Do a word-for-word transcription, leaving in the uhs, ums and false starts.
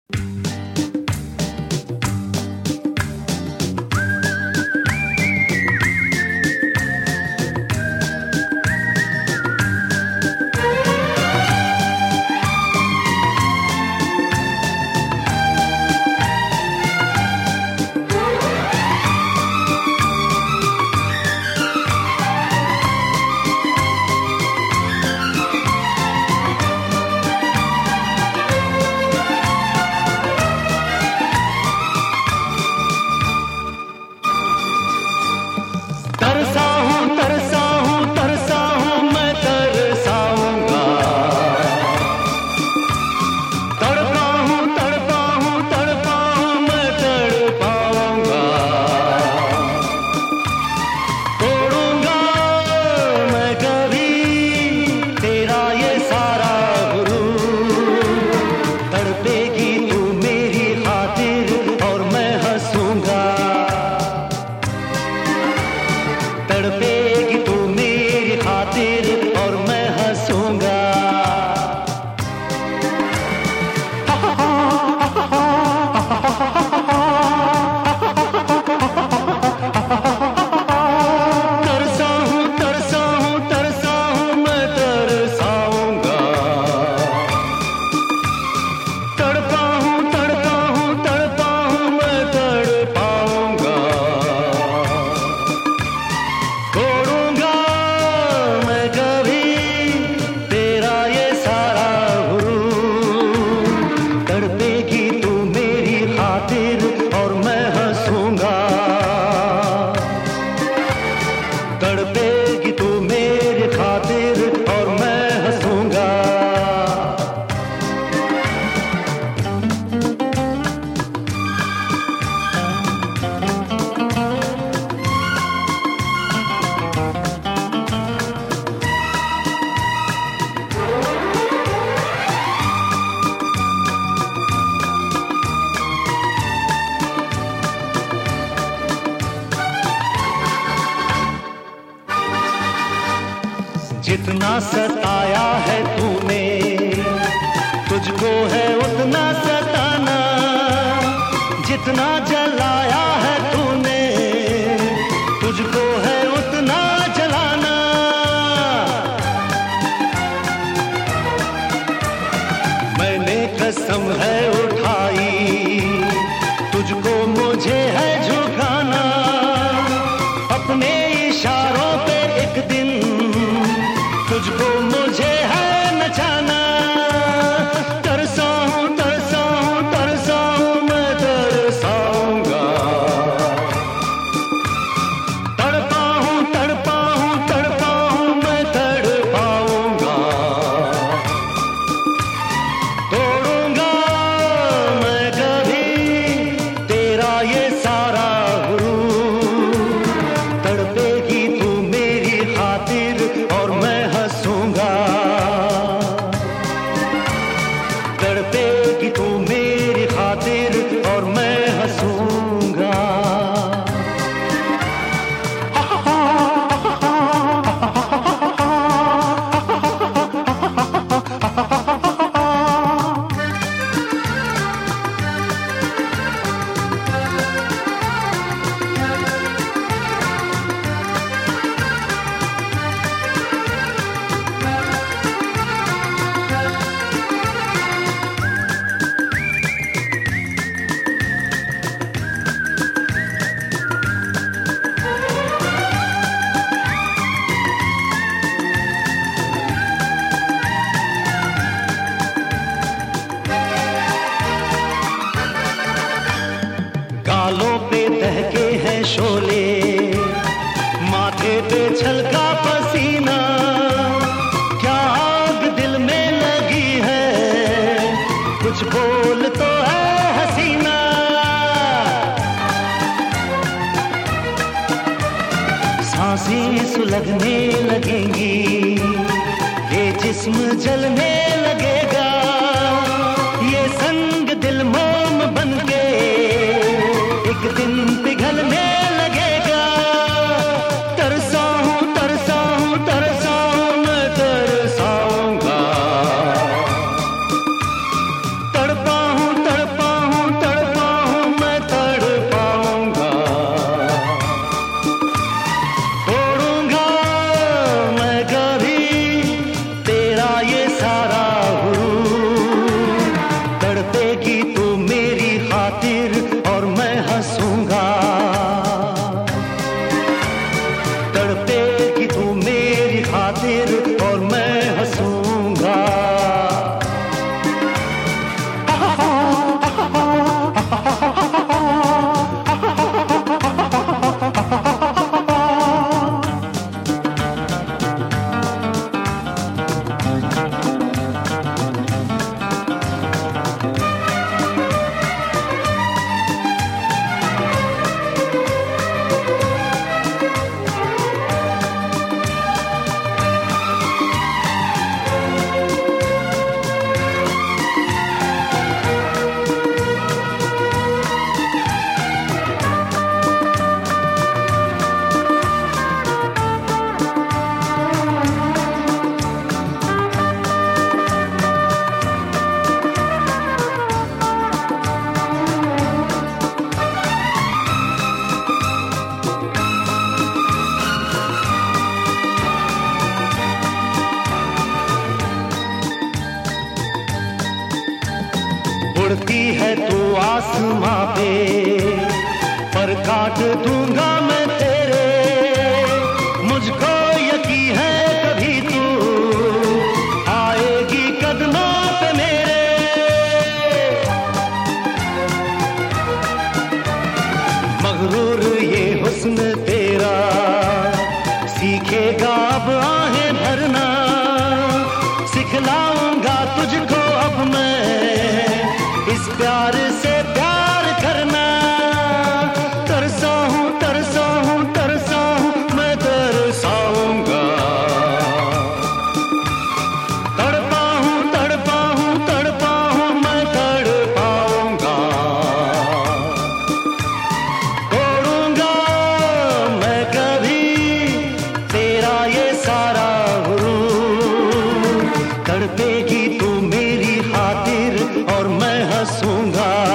तड़पेगी तू मेरी खातिर और मैं हंसूंगा। तरसा हूँ तरसा हूँ तरसा हूँ मैं तरसाऊंगा। तड़पा हूँ तड़पा हूँ तड़पा हूँ मैं तड़पाऊंगा। छोड़ूंगा मैं कभी तेरा ये सारा गुरूर। तड़पेगी तू मेरी खातिर और मैं हंसूंगा। तड़पेगी तू मेरी खातिर और मैं हंसूंगा। जितना सताया है तूने तुझको है उतना सताना। जितना जलाया है तूने तुझको है उतना जलाना। मैंने कसम है उठाई तुझको मुझे है झुकाना। अपने इशारों पे एक दिन तुझको मुझे है नचाना। तरसा हूँ तरसा हूँ तरसा हूँ मैं तरसाऊंगा। तड़पा हूँ तड़पा हूँ तड़पा हूँ मैं तड़पाऊंगा। तोड़ूंगा मैं कभी तेरा ये सारा गुरूर। तड़पेगी तू मेरी खातिर और मैं हंसूंगा। तड़पेगी तू मेरी खातिर और मैं हंसूंगा। गालों पे दहके हैं शोले माथे पे छलका पसीना। क्या आग दिल में लगी है कुछ बोल तो है हसीना। सांसें सुलगने लगेंगी ये जिस्म जलने लगेगा। ये संग दिल मोम बनके एक दिन पिघलने लगेगा। तरसा हूँ तरसा हूँ तरसा हूँ मैं तरसाऊंगा। तड़पा हूँ तड़पा उड़ती है तू आसमां पे, पर काट दूंगा मैं तेरे। मुझको यकीन है कभी तू आएगी कदमों पे मेरे। मगरूर ये हुस्न तेरा सीखेगा अब आहें भरना। सिखलाऊंगा तुझको अब मैं इस प्यार से प्यार करना। तरसा हूँ तरसा हूँ तरसा हूँ मैं तरसाऊंगा। तड़पा हूँ तड़पा हूँ तड़पा हूँ मैं तड़पाऊंगा। तोड़ूंगा मैं कभी तेरा ये सारा गुरूर। तड़पेगी तू मेरी खातिर और मैं हंसूंगा।